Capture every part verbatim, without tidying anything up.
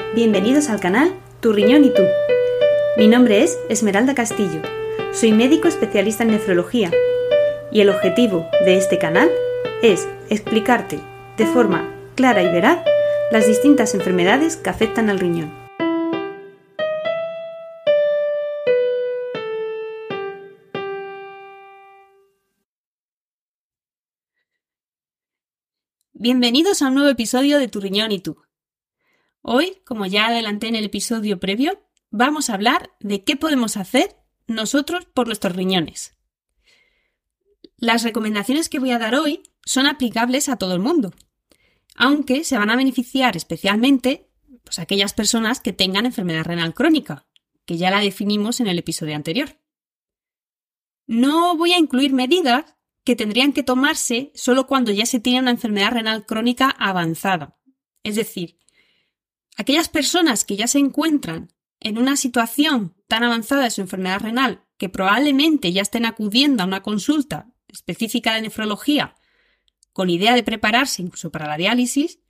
Bienvenidos al canal Tu Riñón y Tú. Mi nombre es Esmeralda Castillo, soy médico especialista en nefrología y el objetivo de este canal es explicarte de forma clara y veraz las distintas enfermedades que afectan al riñón. Bienvenidos a un nuevo episodio de Tu Riñón y Tú. Hoy, como ya adelanté en el episodio previo, vamos a hablar de qué podemos hacer nosotros por nuestros riñones. Las recomendaciones que voy a dar hoy son aplicables a todo el mundo, aunque se van a beneficiar especialmente pues, aquellas personas que tengan enfermedad renal crónica, que ya la definimos en el episodio anterior. No voy a incluir medidas que tendrían que tomarse solo cuando ya se tiene una enfermedad renal crónica avanzada. Es decir, aquellas personas que ya se encuentran en una situación tan avanzada de su enfermedad renal que probablemente ya estén acudiendo a una consulta específica de nefrología con idea de prepararse incluso para la diálisis,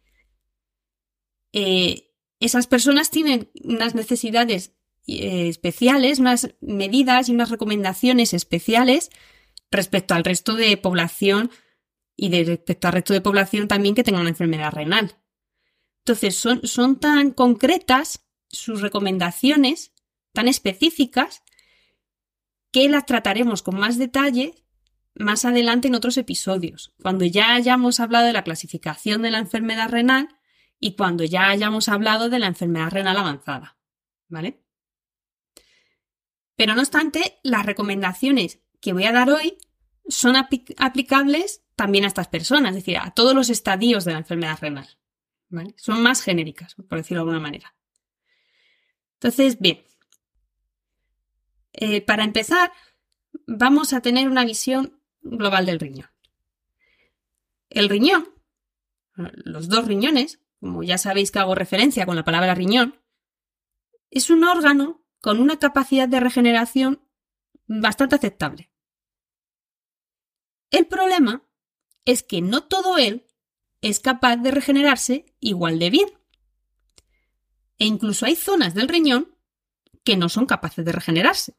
eh, esas personas tienen unas necesidades eh, especiales, unas medidas y unas recomendaciones especiales respecto al resto de población y de respecto al resto de población también que tenga una enfermedad renal. Entonces, son, son tan concretas sus recomendaciones, tan específicas, que las trataremos con más detalle más adelante en otros episodios, cuando ya hayamos hablado de la clasificación de la enfermedad renal y cuando ya hayamos hablado de la enfermedad renal avanzada, ¿vale? Pero no obstante, las recomendaciones que voy a dar hoy son apl- aplicables también a estas personas, es decir, a todos los estadios de la enfermedad renal. ¿Vale? Son más genéricas, por decirlo de alguna manera. Entonces, bien, eh, para empezar, vamos a tener una visión global del riñón. El riñón, los dos riñones, como ya sabéis que hago referencia con la palabra riñón, es un órgano con una capacidad de regeneración bastante aceptable. El problema es que no todo él es capaz de regenerarse igual de bien. E incluso hay zonas del riñón que no son capaces de regenerarse.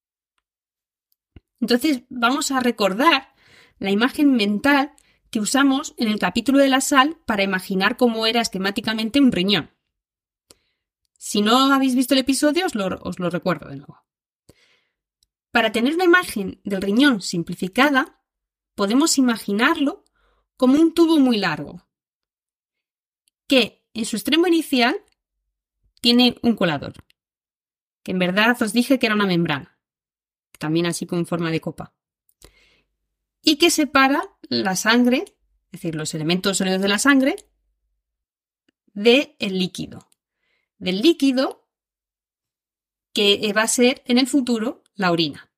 Entonces vamos a recordar la imagen mental que usamos en el capítulo de la sal para imaginar cómo era esquemáticamente un riñón. Si no habéis visto el episodio, os lo, os lo recuerdo de nuevo. Para tener una imagen del riñón simplificada, podemos imaginarlo como un tubo muy largo, que en su extremo inicial tiene un colador, que en verdad os dije que era una membrana, también así como en forma de copa, y que separa la sangre, es decir, los elementos sólidos de la sangre, del líquido. Del líquido que va a ser en el futuro la orina.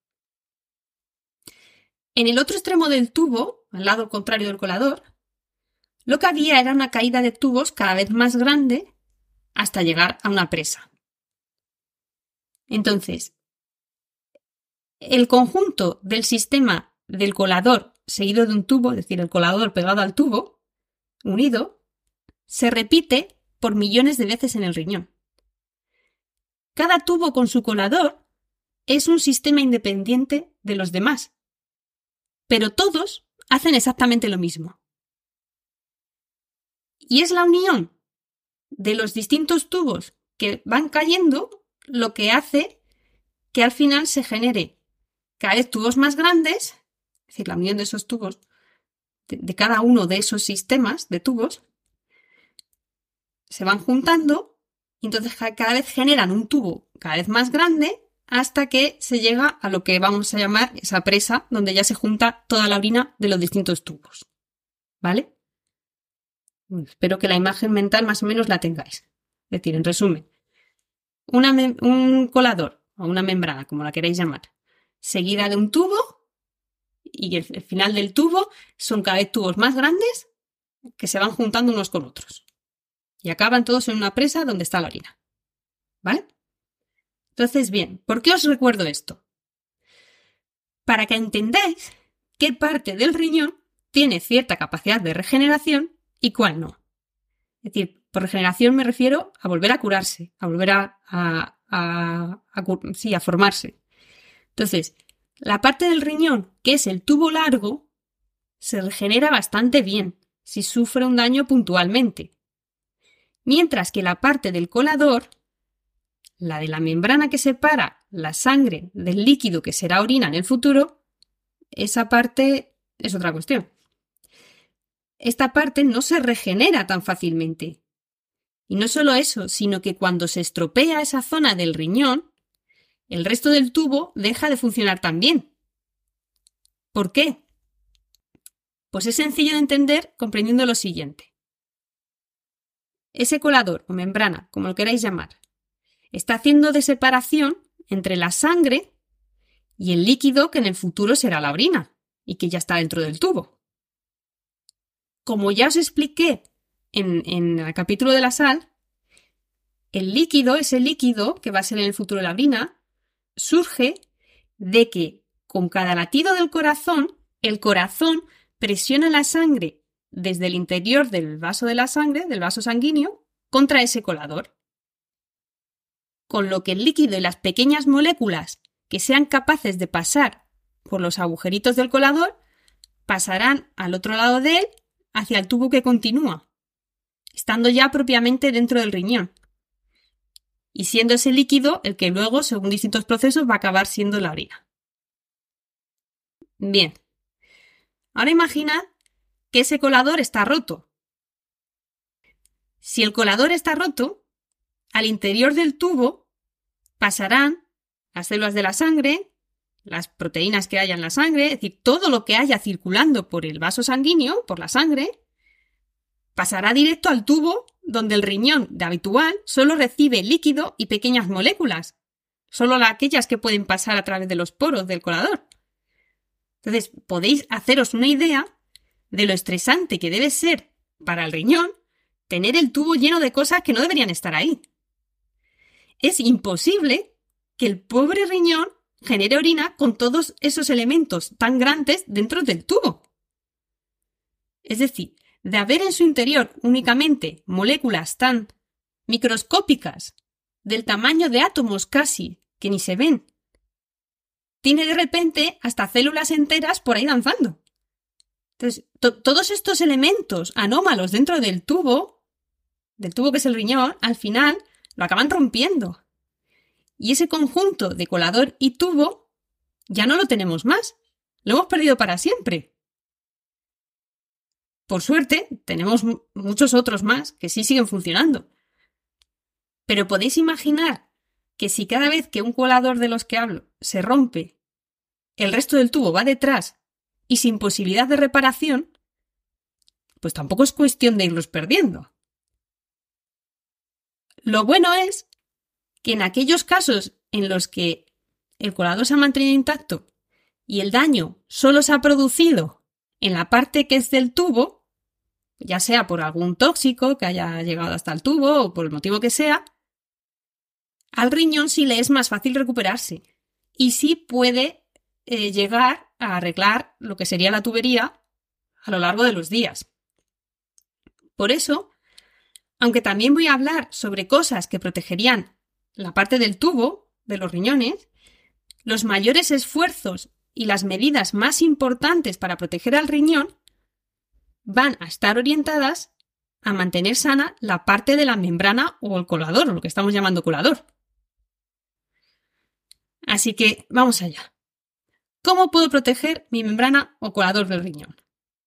En el otro extremo del tubo, al lado contrario del colador, lo que había era una caída de tubos cada vez más grande hasta llegar a una presa. Entonces, el conjunto del sistema del colador seguido de un tubo, es decir, el colador pegado al tubo, unido, se repite por millones de veces en el riñón. Cada tubo con su colador es un sistema independiente de los demás, pero todos hacen exactamente lo mismo. Y es la unión de los distintos tubos que van cayendo lo que hace que al final se genere cada vez tubos más grandes, es decir, la unión de esos tubos, de, de cada uno de esos sistemas de tubos, se van juntando y entonces cada vez generan un tubo cada vez más grande hasta que se llega a lo que vamos a llamar esa presa donde ya se junta toda la orina de los distintos tubos. ¿Vale? Espero que la imagen mental más o menos la tengáis. Es decir, en resumen, una mem- un colador o una membrana, como la queráis llamar, seguida de un tubo y el, el final del tubo son cada vez tubos más grandes que se van juntando unos con otros y acaban todos en una presa donde está la orina. ¿Vale? Entonces, bien, ¿por qué os recuerdo esto? Para que entendáis qué parte del riñón tiene cierta capacidad de regeneración y cuál no. Es decir, Por regeneración me refiero a volver a curarse, a volver a, a, a, a, sí, a formarse. Entonces, la parte del riñón, que es el tubo largo, se regenera bastante bien si sufre un daño puntualmente. Mientras que la parte del colador, la de la membrana que separa la sangre del líquido que será orina en el futuro, esa parte es otra cuestión. Esta parte no se regenera tan fácilmente. Y no solo eso, sino que cuando se estropea esa zona del riñón, el resto del tubo deja de funcionar tan bien. ¿Por qué? Pues es sencillo de entender comprendiendo lo siguiente. Ese colador o membrana, como lo queráis llamar, está haciendo de separación entre la sangre y el líquido que en el futuro será la orina y que ya está dentro del tubo. Como ya os expliqué en, en el capítulo de la sal, el líquido, ese líquido que va a ser en el futuro la orina, surge de que con cada latido del corazón, el corazón presiona la sangre desde el interior del vaso de la sangre, del vaso sanguíneo, contra ese colador. Con lo que el líquido y las pequeñas moléculas que sean capaces de pasar por los agujeritos del colador pasarán al otro lado de él hacia el tubo que continúa, estando ya propiamente dentro del riñón. Y siendo ese líquido el que luego, según distintos procesos, va a acabar siendo la orina. Bien. Ahora imaginad que ese colador está roto. Si el colador está roto, al interior del tubo pasarán las células de la sangre, las proteínas que haya en la sangre, es decir, todo lo que haya circulando por el vaso sanguíneo, por la sangre, pasará directo al tubo donde el riñón de habitual solo recibe líquido y pequeñas moléculas, solo aquellas que pueden pasar a través de los poros del colador. Entonces, podéis haceros una idea de lo estresante que debe ser para el riñón tener el tubo lleno de cosas que no deberían estar ahí. Es imposible que el pobre riñón genere orina con todos esos elementos tan grandes dentro del tubo. Es decir, de haber en su interior únicamente moléculas tan microscópicas, del tamaño de átomos casi, que ni se ven, tiene de repente hasta células enteras por ahí danzando. Entonces, to- todos estos elementos anómalos dentro del tubo, del tubo que es el riñón, al final lo acaban rompiendo. Y ese conjunto de colador y tubo ya no lo tenemos más. Lo hemos perdido para siempre. Por suerte, tenemos m- muchos otros más que sí siguen funcionando. Pero podéis imaginar que si cada vez que un colador de los que hablo se rompe, el resto del tubo va detrás y sin posibilidad de reparación, pues tampoco es cuestión de irlos perdiendo. Lo bueno es que en aquellos casos en los que el colador se ha mantenido intacto y el daño solo se ha producido en la parte que es del tubo, ya sea por algún tóxico que haya llegado hasta el tubo o por el motivo que sea, al riñón sí le es más fácil recuperarse y sí puede eh, llegar a arreglar lo que sería la tubería a lo largo de los días. Por eso, aunque también voy a hablar sobre cosas que protegerían la parte del tubo de los riñones, los mayores esfuerzos y las medidas más importantes para proteger al riñón van a estar orientadas a mantener sana la parte de la membrana o el colador, o lo que estamos llamando colador. Así que vamos allá. ¿Cómo puedo proteger mi membrana o colador del riñón?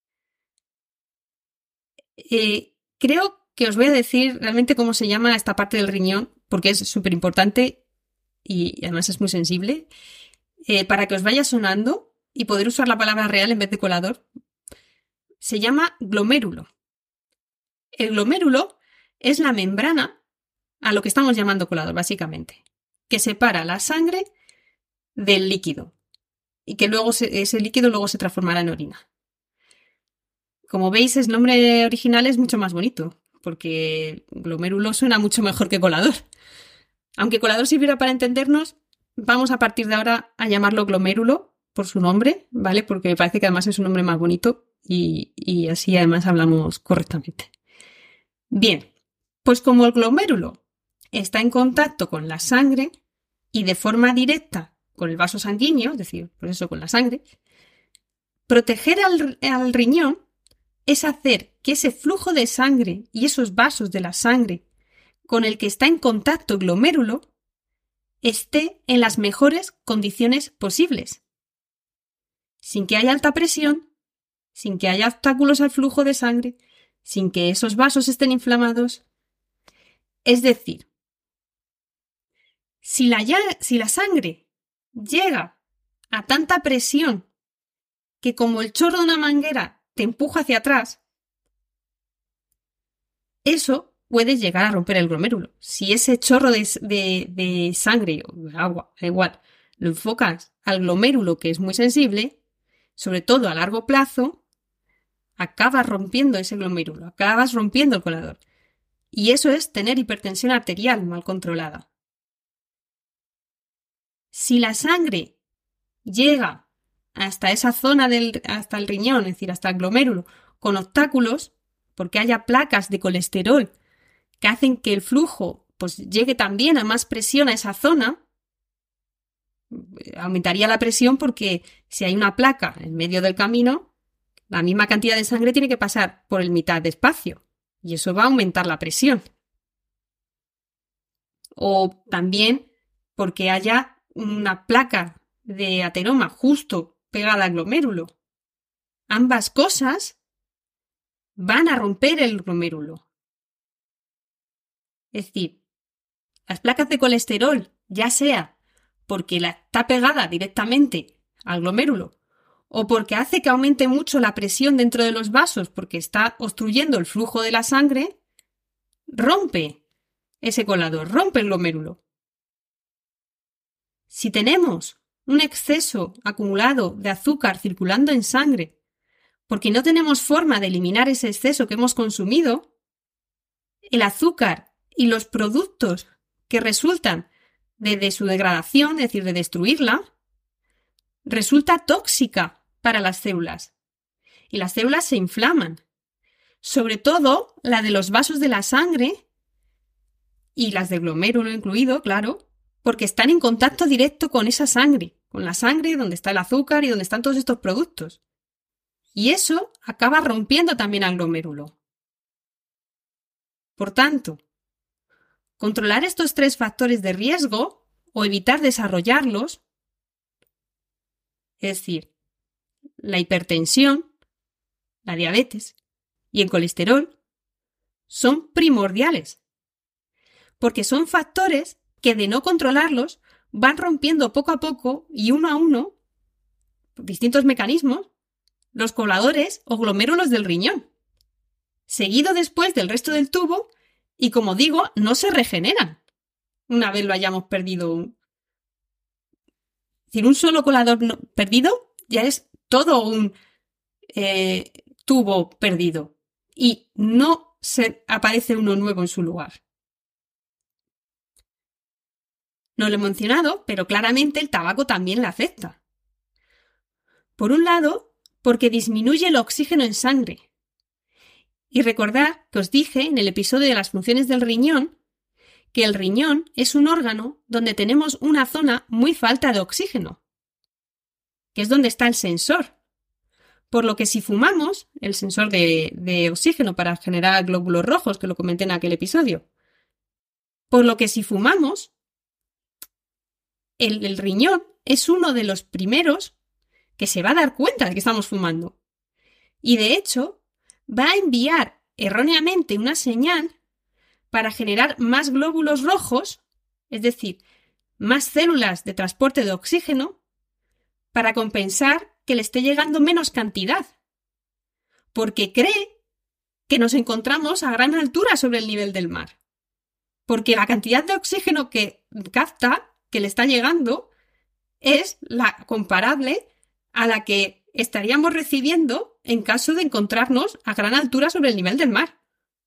Eh, creo que os voy a decir realmente cómo se llama esta parte del riñón, porque es súper importante y además es muy sensible, eh, para que os vaya sonando y poder usar la palabra real en vez de colador. Se llama glomérulo. El glomérulo es la membrana a lo que estamos llamando colador, básicamente, que separa la sangre del líquido y que luego se, ese líquido luego se transformará en orina. Como veis, el nombre original es mucho más bonito, porque glomérulo suena mucho mejor que colador. Aunque colador sirviera para entendernos, vamos a partir de ahora a llamarlo glomérulo por su nombre, ¿vale? Porque me parece que además es un nombre más bonito y, y así además hablamos correctamente. Bien, Pues como el glomérulo está en contacto con la sangre y de forma directa con el vaso sanguíneo, es decir, por eso con la sangre, proteger al, al riñón es hacer que ese flujo de sangre y esos vasos de la sangre con el que está en contacto el glomérulo esté en las mejores condiciones posibles, sin que haya alta presión, sin que haya obstáculos al flujo de sangre, sin que esos vasos estén inflamados. Es decir, si la, si la sangre llega a tanta presión que como el chorro de una manguera te empuja hacia atrás, eso puede llegar a romper el glomérulo. Si ese chorro de, de, de sangre o de agua, da igual, lo enfocas al glomérulo, que es muy sensible, sobre todo a largo plazo, acabas rompiendo ese glomérulo, acabas rompiendo el colador. Y eso es tener hipertensión arterial mal controlada. Si la sangre llega hasta esa zona del, hasta el riñón, es decir, hasta el glomérulo, con obstáculos, porque haya placas de colesterol que hacen que el flujo pues, llegue también a más presión a esa zona, aumentaría la presión porque si hay una placa en medio del camino, la misma cantidad de sangre tiene que pasar por el mitad de espacio y eso va a aumentar la presión. O también porque haya una placa de ateroma justo pegada al glomérulo. Ambas cosas van a romper el glomérulo. Es decir, las placas de colesterol, ya sea porque la está pegada directamente al glomérulo o porque hace que aumente mucho la presión dentro de los vasos porque está obstruyendo el flujo de la sangre, rompe ese colador, rompe el glomérulo. Si tenemos un exceso acumulado de azúcar circulando en sangre porque no tenemos forma de eliminar ese exceso que hemos consumido, el azúcar y los productos que resultan de, de su degradación, es decir, de destruirla, resulta tóxica para las células. Y las células se inflaman. Sobre todo la de los vasos de la sangre y las del glomérulo incluido, claro, porque están en contacto directo con esa sangre, con la sangre donde está el azúcar y donde están todos estos productos. Y eso acaba rompiendo también al glomérulo. Por tanto, controlar estos tres factores de riesgo o evitar desarrollarlos, es decir, la hipertensión, la diabetes y el colesterol, son primordiales, porque son factores que de no controlarlos van rompiendo poco a poco y uno a uno, por distintos mecanismos, los coladores o glomérulos del riñón, seguido después del resto del tubo y, como digo, no se regeneran una vez lo hayamos perdido. Un... Es decir, un solo colador no... perdido ya es todo un eh, tubo perdido y no se aparece uno nuevo en su lugar. No lo he mencionado, pero claramente el tabaco también le afecta. Por un lado, porque disminuye el oxígeno en sangre. Y recordad que os dije en el episodio de las funciones del riñón que el riñón es un órgano donde tenemos una zona muy falta de oxígeno, que es donde está el sensor. Por lo que si fumamos, el sensor de, de oxígeno para generar glóbulos rojos, que lo comenté en aquel episodio, por lo que si fumamos, el, el riñón es uno de los primeros que se va a dar cuenta de que estamos fumando. Y de hecho, va a enviar erróneamente una señal para generar más glóbulos rojos, es decir, más células de transporte de oxígeno, para compensar que le esté llegando menos cantidad, porque cree que nos encontramos a gran altura sobre el nivel del mar, porque la cantidad de oxígeno que capta, que le está llegando, es la comparable a la que estaríamos recibiendo en caso de encontrarnos a gran altura sobre el nivel del mar.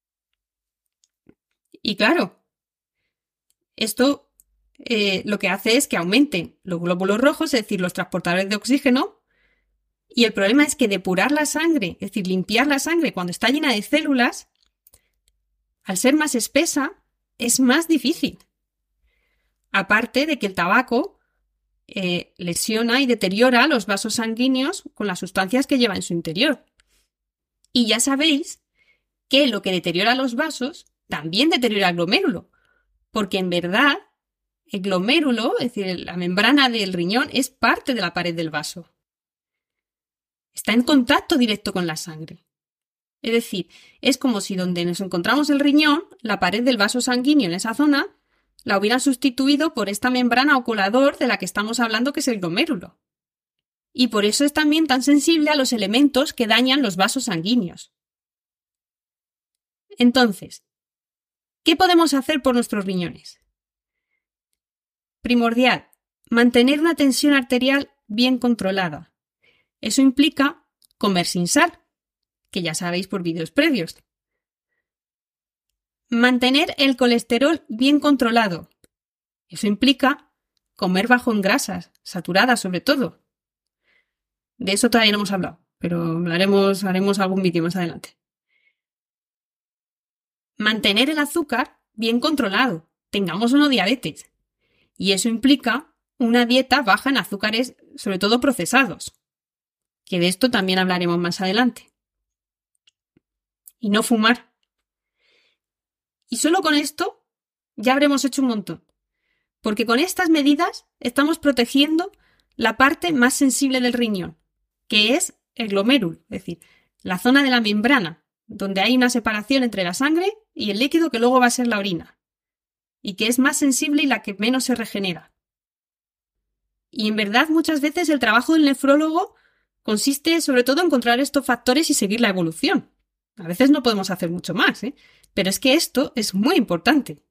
Y claro, esto eh, lo que hace es que aumenten los glóbulos rojos, es decir, los transportadores de oxígeno, y el problema es que depurar la sangre, es decir, limpiar la sangre cuando está llena de células, al ser más espesa, es más difícil. Aparte de que el tabaco eh, lesiona y deteriora los vasos sanguíneos con las sustancias que lleva en su interior. Y ya sabéis que lo que deteriora los vasos también deteriora el glomérulo, porque en verdad el glomérulo, es decir, la membrana del riñón, es parte de la pared del vaso. Está en contacto directo con la sangre. Es decir, es como si donde nos encontramos el riñón, la pared del vaso sanguíneo en esa zona, la hubieran sustituido por esta membrana o colador de la que estamos hablando, que es el glomérulo. Y por eso es también tan sensible a los elementos que dañan los vasos sanguíneos. Entonces, ¿qué podemos hacer por nuestros riñones? Primordial, mantener una tensión arterial bien controlada. Eso implica comer sin sal, que ya sabéis por vídeos previos. Mantener el colesterol bien controlado. Eso implica comer bajo en grasas, saturadas sobre todo. De eso todavía no hemos hablado, pero haremos, haremos algún vídeo más adelante. Mantener el azúcar bien controlado, tengamos o no diabetes. Y eso implica una dieta baja en azúcares, sobre todo procesados, que de esto también hablaremos más adelante. Y no fumar. Y solo con esto ya habremos hecho un montón, porque con estas medidas estamos protegiendo la parte más sensible del riñón, que es el glomérulo, es decir, la zona de la membrana, donde hay una separación entre la sangre y el líquido que luego va a ser la orina, y que es más sensible y la que menos se regenera. Y en verdad muchas veces el trabajo del nefrólogo consiste sobre todo en encontrar estos factores y seguir la evolución. A veces no podemos hacer mucho más, ¿eh? Pero es que esto es muy importante.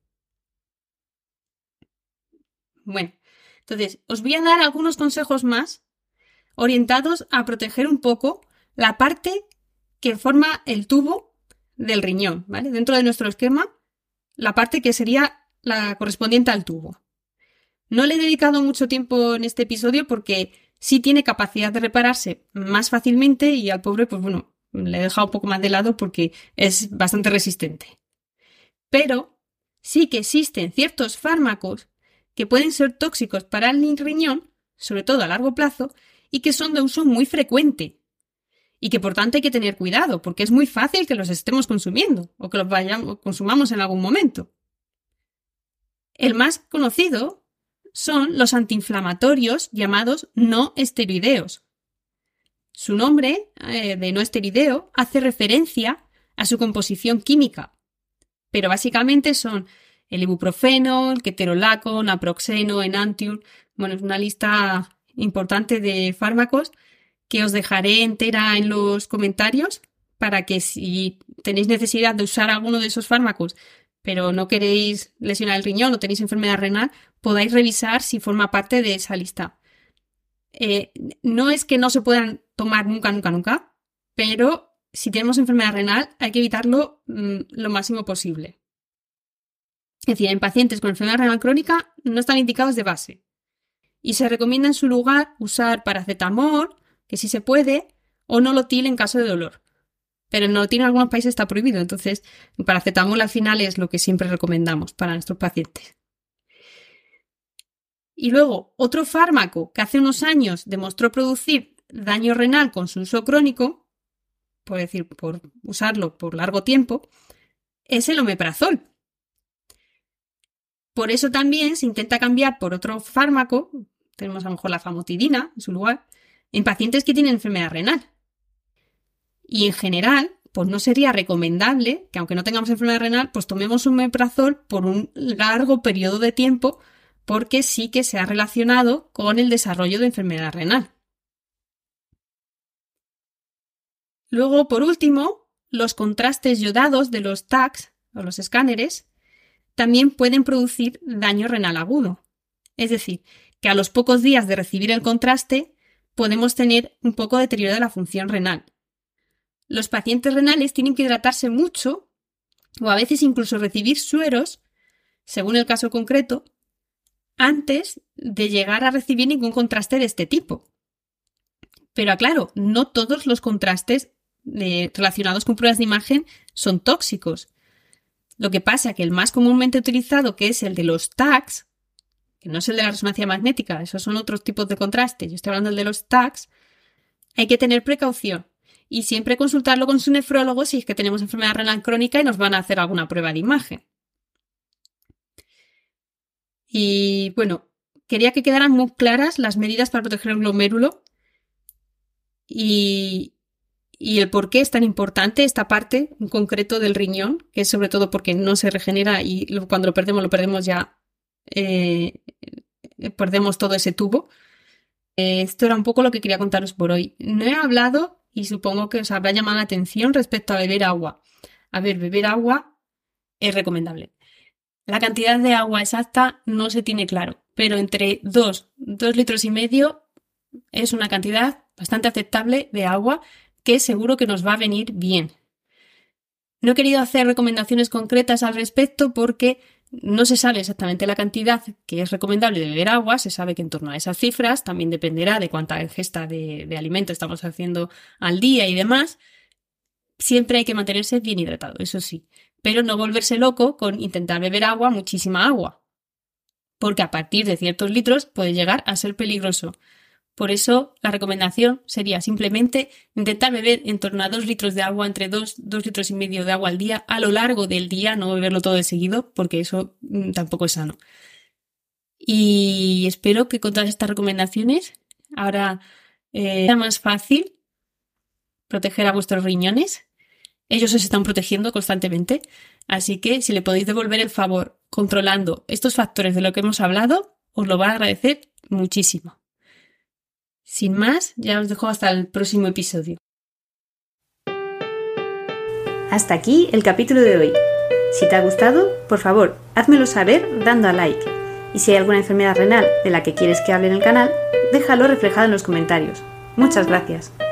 Bueno, entonces os voy a dar algunos consejos más orientados a proteger un poco la parte que forma el tubo del riñón, ¿vale? Dentro de nuestro esquema, la parte que sería la correspondiente al tubo. No le he dedicado mucho tiempo en este episodio porque sí tiene capacidad de repararse más fácilmente y al pobre, pues bueno, le he dejado un poco más de lado porque es bastante resistente. Pero sí que existen ciertos fármacos que pueden ser tóxicos para el riñón, sobre todo a largo plazo, y que son de uso muy frecuente. Y que por tanto hay que tener cuidado, porque es muy fácil que los estemos consumiendo o que los vayamos, consumamos en algún momento. El más conocido son los antiinflamatorios llamados no esteroideos. Su nombre, eh, de no esteroideo, hace referencia a su composición química, pero básicamente son el ibuprofeno, el ketorolaco, naproxeno, enantium. Bueno, es una lista importante de fármacos que os dejaré entera en los comentarios para que si tenéis necesidad de usar alguno de esos fármacos pero no queréis lesionar el riñón o tenéis enfermedad renal, podáis revisar si forma parte de esa lista. Eh, no es que no se puedan tomar nunca, nunca, nunca, pero si tenemos enfermedad renal hay que evitarlo mmm, lo máximo posible. Es decir, en pacientes con enfermedad renal crónica no están indicados de base. Y se recomienda en su lugar usar paracetamol, que sí se puede, o nolotil en caso de dolor. Pero el nolotil en algunos países está prohibido, entonces el paracetamol al final es lo que siempre recomendamos para nuestros pacientes. Y luego, otro fármaco que hace unos años demostró producir daño renal con su uso crónico, por decir, por usarlo por largo tiempo, es el omeprazol. Por eso también se intenta cambiar por otro fármaco, tenemos a lo mejor la famotidina en su lugar, en pacientes que tienen enfermedad renal. Y en general, pues no sería recomendable que aunque no tengamos enfermedad renal, pues tomemos un omeprazol por un largo periodo de tiempo, porque sí que se ha relacionado con el desarrollo de enfermedad renal. Luego, por último, los contrastes yodados de los T A Cs o los escáneres también pueden producir daño renal agudo. Es decir, que a los pocos días de recibir el contraste podemos tener un poco de deterioro de la función renal. Los pacientes renales tienen que hidratarse mucho o a veces incluso recibir sueros, según el caso concreto, antes de llegar a recibir ningún contraste de este tipo. Pero aclaro, no todos los contrastes eh, relacionados con pruebas de imagen son tóxicos. Lo que pasa es que el más comúnmente utilizado, que es el de los tags, que no es el de la resonancia magnética, esos son otros tipos de contraste, yo estoy hablando del de los tags, hay que tener precaución y siempre consultarlo con su nefrólogo si es que tenemos enfermedad renal crónica y nos van a hacer alguna prueba de imagen. Y bueno, quería que quedaran muy claras las medidas para proteger el glomérulo y, y el por qué es tan importante esta parte en concreto del riñón, que es sobre todo porque no se regenera y cuando lo perdemos, lo perdemos ya, eh, perdemos todo ese tubo. Eh, esto era un poco lo que quería contaros por hoy. No he hablado, y supongo que os habrá llamado la atención, respecto a beber agua. A ver, beber agua es recomendable. La cantidad de agua exacta no se tiene claro, pero entre dos, dos litros y medio es una cantidad bastante aceptable de agua que seguro que nos va a venir bien. No he querido hacer recomendaciones concretas al respecto porque no se sabe exactamente la cantidad que es recomendable de beber agua, se sabe que en torno a esas cifras, también dependerá de cuánta ingesta de, de alimento estamos haciendo al día y demás. Siempre hay que mantenerse bien hidratado, eso sí, pero no volverse loco con intentar beber agua, muchísima agua, porque a partir de ciertos litros puede llegar a ser peligroso. Por eso la recomendación sería simplemente intentar beber en torno a dos litros de agua, entre dos, dos litros y medio de agua al día a lo largo del día, no beberlo todo de seguido, porque eso mmm, tampoco es sano. Y espero que con todas estas recomendaciones ahora eh, sea más fácil proteger a vuestros riñones. Ellos os están protegiendo constantemente, así que si le podéis devolver el favor controlando estos factores de lo que hemos hablado, os lo va a agradecer muchísimo. Sin más, ya os dejo hasta el próximo episodio. Hasta aquí el capítulo de hoy. Si te ha gustado, por favor, házmelo saber dando a like. Y si hay alguna enfermedad renal de la que quieres que hable en el canal, déjalo reflejado en los comentarios. Muchas gracias.